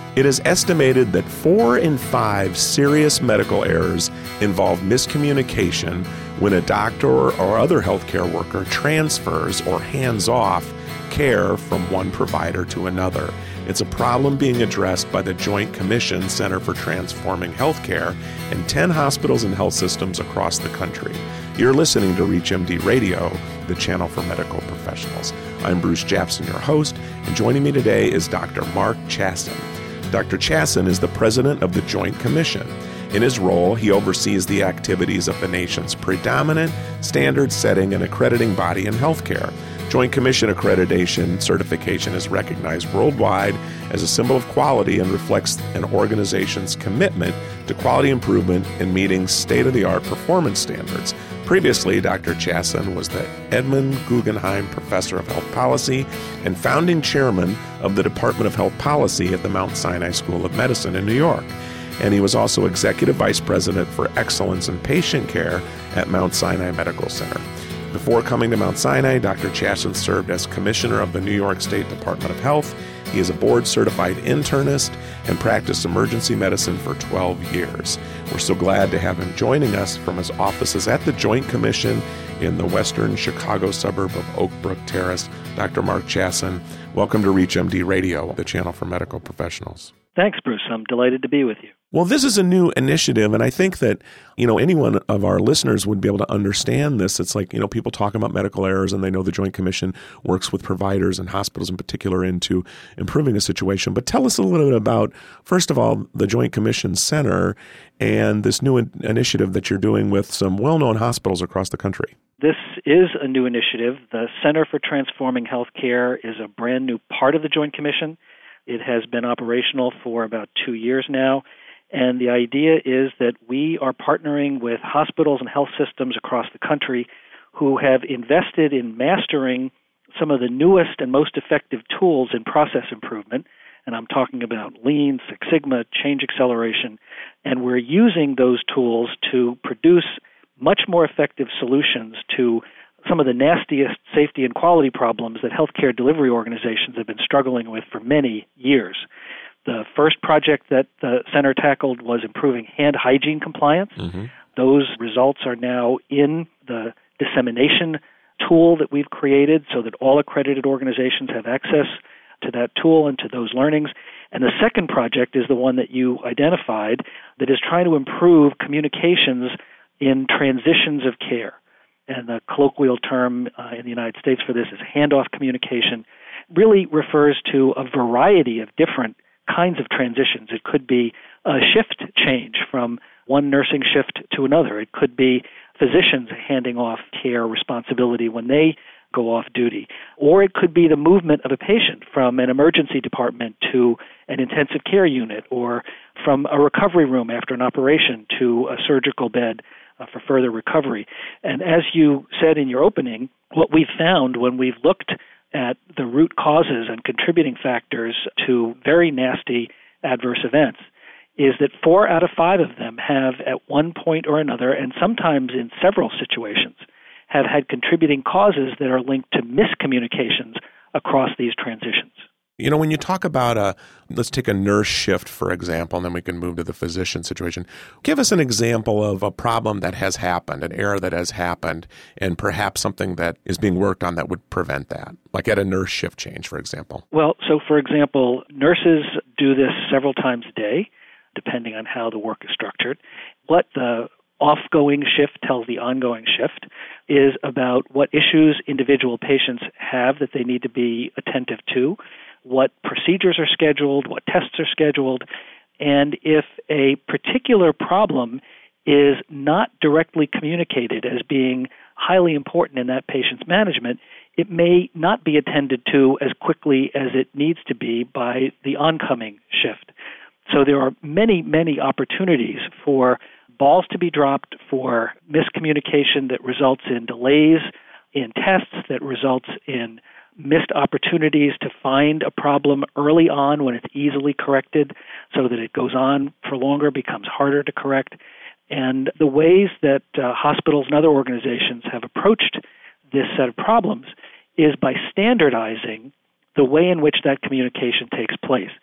It is estimated that 4 in 5 serious medical errors involve miscommunication when a doctor or other healthcare worker transfers or hands off care from one provider to another. It's a problem being addressed by the Joint Commission Center for Transforming Healthcare and 10 hospitals and health systems across the country. You're listening to ReachMD Radio, the channel for medical professionals. I'm Bruce Japsen, your host, and joining me today is Dr. Mark Chasin. Dr. Chasin is the president of the Joint Commission. In his role, he oversees the activities of the nation's predominant standard-setting and accrediting body in healthcare. Joint Commission accreditation certification is recognized worldwide as a symbol of quality and reflects an organization's commitment to quality improvement in meeting state-of-the-art performance standards. Previously, Dr. Chasin was the Edmund Guggenheim Professor of Health Policy and founding chairman of the Department of Health Policy at the Mount Sinai School of Medicine in New York. And he was also Executive Vice President for Excellence in Patient Care at Mount Sinai Medical Center. Before coming to Mount Sinai, Dr. Chasin served as Commissioner of the New York State Department of Health. He is a board-certified internist and practiced emergency medicine for 12 years. We're so glad to have him joining us from his offices at the Joint Commission in the western Chicago suburb of Oak Brook Terrace. Dr. Mark Chasin, welcome to ReachMD Radio, the channel for medical professionals. Thanks, Bruce. I'm delighted to be with you. Well, this is a new initiative, and I think that, anyone of our listeners would be able to understand this. It's like, people talk about medical errors, and they know the Joint Commission works with providers and hospitals in particular into improving the situation. But tell us a little bit about, first of all, the Joint Commission Center and this new initiative that you're doing with some well-known hospitals across the country. This is a new initiative. The Center for Transforming Healthcare is a brand new part of the Joint Commission. It has been operational for about 2 years now. And the idea is that we are partnering with hospitals and health systems across the country who have invested in mastering some of the newest and most effective tools in process improvement. And I'm talking about Lean, Six Sigma, change acceleration. And we're using those tools to produce much more effective solutions to some of the nastiest safety and quality problems that healthcare delivery organizations have been struggling with for many years. The first project that the center tackled was improving hand hygiene compliance. Mm-hmm. Those results are now in the dissemination tool that we've created so that all accredited organizations have access to that tool and to those learnings. And the second project is the one that you identified that is trying to improve communications in transitions of care. And the colloquial term in the United States for this is handoff communication. Really refers to a variety of different kinds of transitions. It could be a shift change from one nursing shift to another. It could be physicians handing off care responsibility when they go off duty. Or it could be the movement of a patient from an emergency department to an intensive care unit, or from a recovery room after an operation to a surgical bed for further recovery. And as you said in your opening, what we've found when we've looked at the root causes and contributing factors to very nasty adverse events is that 4 out of 5 of them have at one point or another, and sometimes in several situations, have had contributing causes that are linked to miscommunications across these transitions. When you talk about let's take a nurse shift, for example, and then we can move to the physician situation. Give us an example of a problem that has happened, an error that has happened, and perhaps something that is being worked on that would prevent that, like at a nurse shift change, for example. Well, so for example, nurses do this several times a day, depending on how the work is structured. What the off-going shift tells the ongoing shift is about what issues individual patients have that they need to be attentive to, what procedures are scheduled, what tests are scheduled, and if a particular problem is not directly communicated as being highly important in that patient's management, it may not be attended to as quickly as it needs to be by the oncoming shift. So there are many, many opportunities for balls to be dropped, for miscommunication that results in delays in tests, that results in missed opportunities to find a problem early on when it's easily corrected so that it goes on for longer, becomes harder to correct. And the ways that hospitals and other organizations have approached this set of problems is by standardizing the way in which that communication takes place. And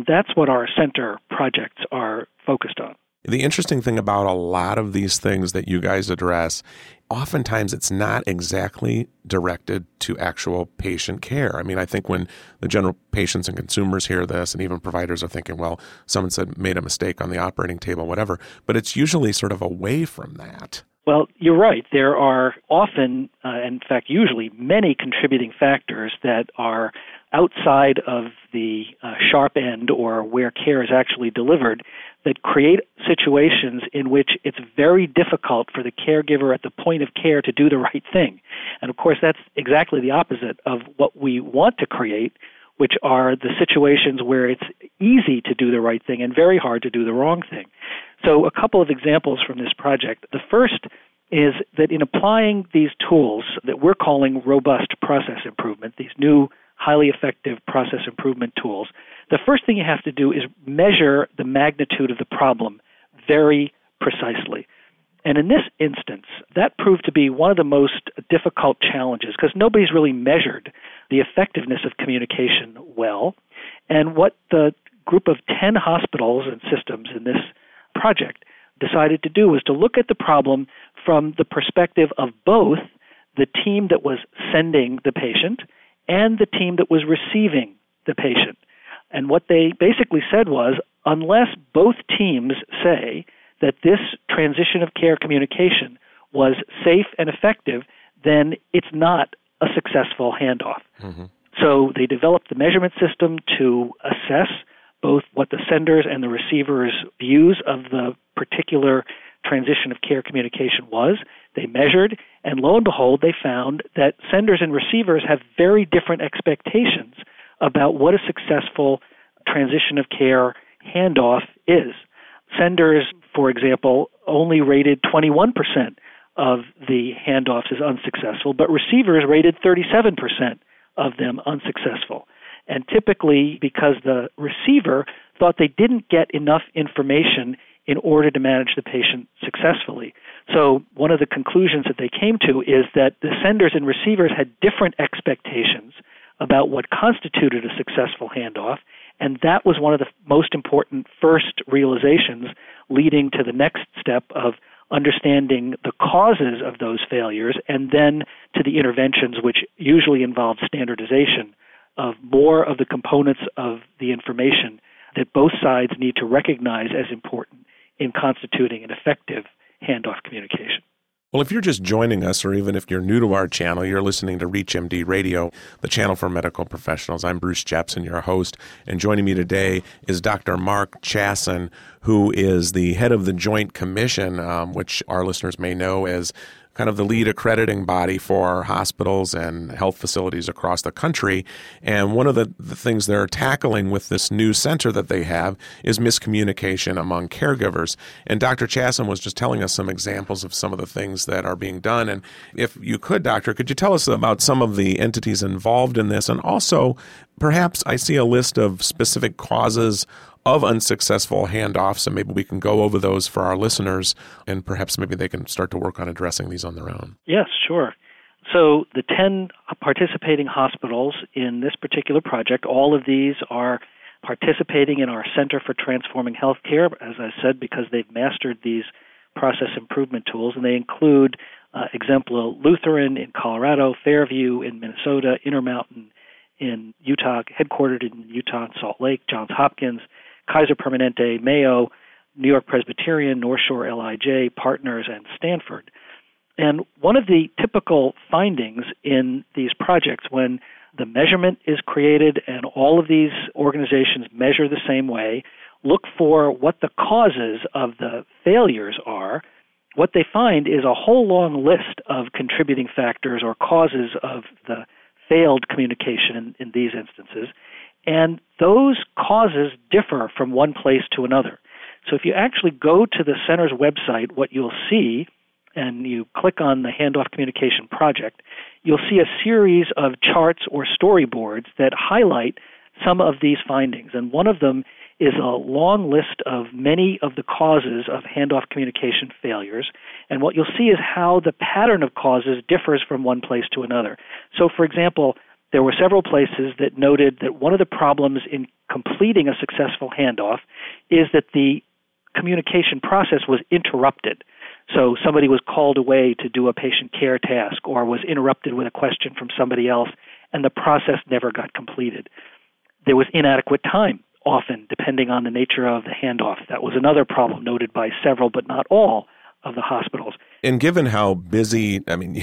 that's what our center projects are focused on. The interesting thing about a lot of these things that you guys address, oftentimes it's not exactly directed to actual patient care. I mean, I think when the general patients and consumers hear this, and even providers are thinking, well, someone said made a mistake on the operating table, whatever, but it's usually sort of away from that. Well, you're right. There are often, in fact, usually many contributing factors that are outside of the sharp end or where care is actually delivered that create situations in which it's very difficult for the caregiver at the point of care to do the right thing. And of course, that's exactly the opposite of what we want to create, which are the situations where it's easy to do the right thing and very hard to do the wrong thing. So a couple of examples from this project. The first is that in applying these tools that we're calling robust process improvement, these new highly effective process improvement tools, the first thing you have to do is measure the magnitude of the problem very precisely. And in this instance, that proved to be one of the most difficult challenges because nobody's really measured the effectiveness of communication well. And what the group of 10 hospitals and systems in this project decided to do was to look at the problem from the perspective of both the team that was sending the patient and the team that was receiving the patient. And what they basically said was, unless both teams say that this transition of care communication was safe and effective, then it's not a successful handoff. Mm-hmm. So they developed the measurement system to assess both what the senders and the receivers' views of the particular transition of care communication was. They measured, and lo and behold, they found that senders and receivers have very different expectations about what a successful transition of care handoff is. Senders, for example, only rated 21% of the handoffs as unsuccessful, but receivers rated 37% of them unsuccessful. And typically because the receiver thought they didn't get enough information in order to manage the patient successfully. So one of the conclusions that they came to is that the senders and receivers had different expectations about what constituted a successful handoff, and that was one of the most important first realizations leading to the next step of understanding the causes of those failures and then to the interventions, which usually involve standardization of more of the components of the information that both sides need to recognize as important in constituting an effective handoff communication. Well, if you're just joining us, or even if you're new to our channel, you're listening to ReachMD Radio, the channel for medical professionals. I'm Bruce Jepson, your host, and joining me today is Dr. Mark Chasin, who is the head of the Joint Commission, which our listeners may know as kind of the lead accrediting body for hospitals and health facilities across the country. And one of the things they're tackling with this new center that they have is miscommunication among caregivers. And Dr. Chasin was just telling us some examples of some of the things that are being done. And if you could, Doctor, could you tell us about some of the entities involved in this? And also, perhaps I see a list of specific causes of unsuccessful handoffs, and maybe we can go over those for our listeners, and perhaps maybe they can start to work on addressing these on their own. Yes, sure. So the 10 participating hospitals in this particular project, all of these are participating in our Center for Transforming Healthcare, as I said, because they've mastered these process improvement tools, and they include Exempla Lutheran in Colorado, Fairview in Minnesota, Intermountain in Utah, headquartered in Utah and Salt Lake, Johns Hopkins, Kaiser Permanente, Mayo, New York Presbyterian, North Shore LIJ, Partners, and Stanford. And one of the typical findings in these projects when the measurement is created and all of these organizations measure the same way, look for what the causes of the failures are, what they find is a whole long list of contributing factors or causes of the failed communication in these instances. And those causes differ from one place to another. So if you actually go to the center's website, what you'll see, and you click on the Handoff Communication Project, you'll see a series of charts or storyboards that highlight some of these findings. And one of them is a long list of many of the causes of handoff communication failures. And what you'll see is how the pattern of causes differs from one place to another. So, for example, there were several places that noted that one of the problems in completing a successful handoff is that the communication process was interrupted. So somebody was called away to do a patient care task or was interrupted with a question from somebody else, and the process never got completed. There was inadequate time, often, depending on the nature of the handoff. That was another problem noted by several, but not all, of the hospitals. And given how busy,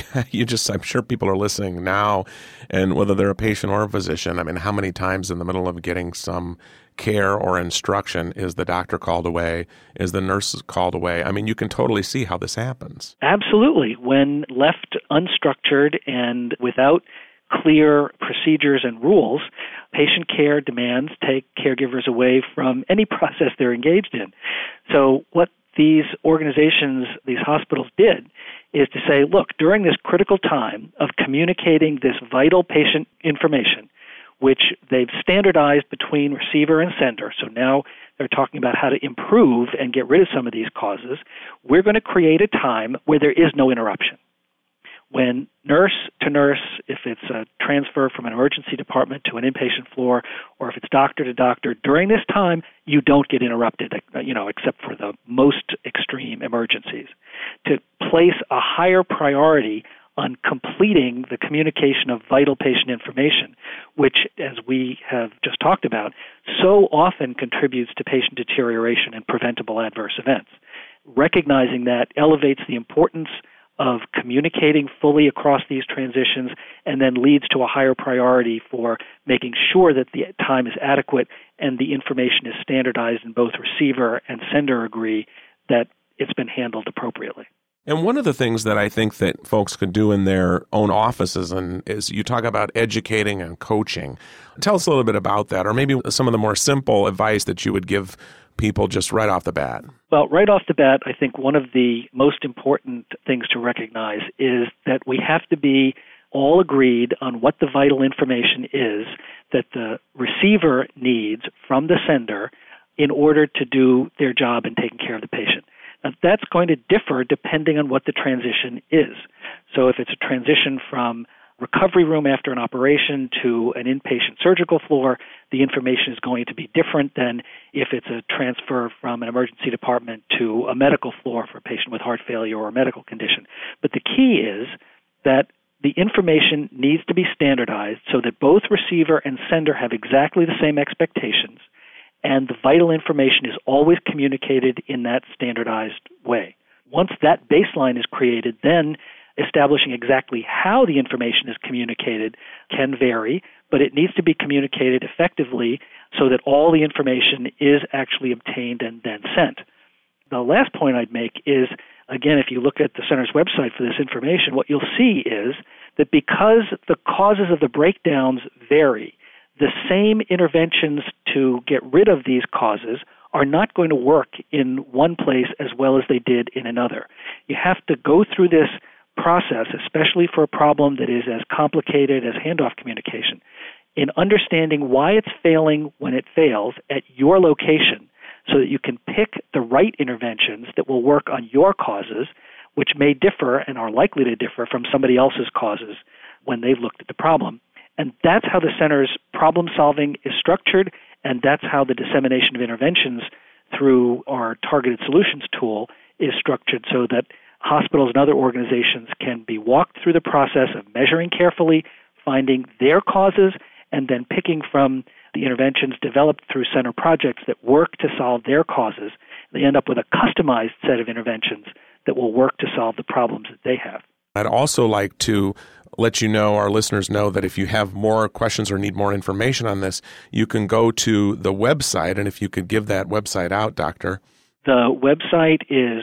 I'm sure people are listening now, and whether they're a patient or a physician, how many times in the middle of getting some care or instruction is the doctor called away, is the nurse called away? You can totally see how this happens. Absolutely. When left unstructured and without clear procedures and rules, patient care demands take caregivers away from any process they're engaged in. So what these organizations, these hospitals did is to say, look, during this critical time of communicating this vital patient information, which they've standardized between receiver and sender, so now they're talking about how to improve and get rid of some of these causes, we're going to create a time where there is no interruption. When nurse to nurse, if it's a transfer from an emergency department to an inpatient floor, or if it's doctor to doctor, during this time, you don't get interrupted, except for the most extreme emergencies. To place a higher priority on completing the communication of vital patient information, which, as we have just talked about, so often contributes to patient deterioration and preventable adverse events. Recognizing that elevates the importance of communicating fully across these transitions and then leads to a higher priority for making sure that the time is adequate and the information is standardized and both receiver and sender agree that it's been handled appropriately. And one of the things that I think that folks could do in their own offices is you talk about educating and coaching. Tell us a little bit about that, or maybe some of the more simple advice that you would give people just right off the bat. Well, right off the bat, I think one of the most important things to recognize is that we have to be all agreed on what the vital information is that the receiver needs from the sender in order to do their job in taking care of the patient. Now, that's going to differ depending on what the transition is. So if it's a transition from recovery room after an operation to an inpatient surgical floor, the information is going to be different than if it's a transfer from an emergency department to a medical floor for a patient with heart failure or a medical condition. But the key is that the information needs to be standardized so that both receiver and sender have exactly the same expectations, and the vital information is always communicated in that standardized way. Once that baseline is created, then establishing exactly how the information is communicated can vary, but it needs to be communicated effectively so that all the information is actually obtained and then sent. The last point I'd make is, again, if you look at the center's website for this information, what you'll see is that because the causes of the breakdowns vary, the same interventions to get rid of these causes are not going to work in one place as well as they did in another. You have to go through this process, especially for a problem that is as complicated as handoff communication, in understanding why it's failing when it fails at your location so that you can pick the right interventions that will work on your causes, which may differ and are likely to differ from somebody else's causes when they've looked at the problem. And that's how the center's problem solving is structured, and that's how the dissemination of interventions through our targeted solutions tool is structured so that hospitals and other organizations can be walked through the process of measuring carefully, finding their causes, and then picking from the interventions developed through center projects that work to solve their causes. They end up with a customized set of interventions that will work to solve the problems that they have. I'd also like to let you know, our listeners know, that if you have more questions or need more information on this, you can go to the website, and if you could give that website out, Doctor. The website is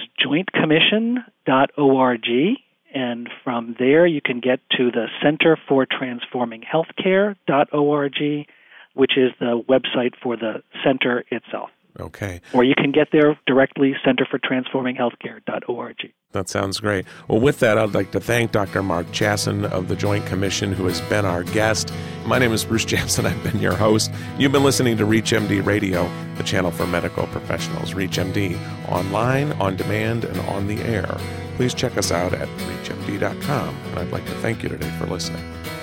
jointcommission.org, and from there you can get to the Center for Transforming Healthcare.org, which is the website for the center itself. Okay. Or you can get there directly, centerfortransforminghealthcare.org. That sounds great. Well, with that, I'd like to thank Dr. Mark Jasson of the Joint Commission, who has been our guest. My name is Bruce Jasson. I've been your host. You've been listening to ReachMD Radio, the channel for medical professionals. ReachMD, online, on demand, and on the air. Please check us out at reachmd.com. And I'd like to thank you today for listening.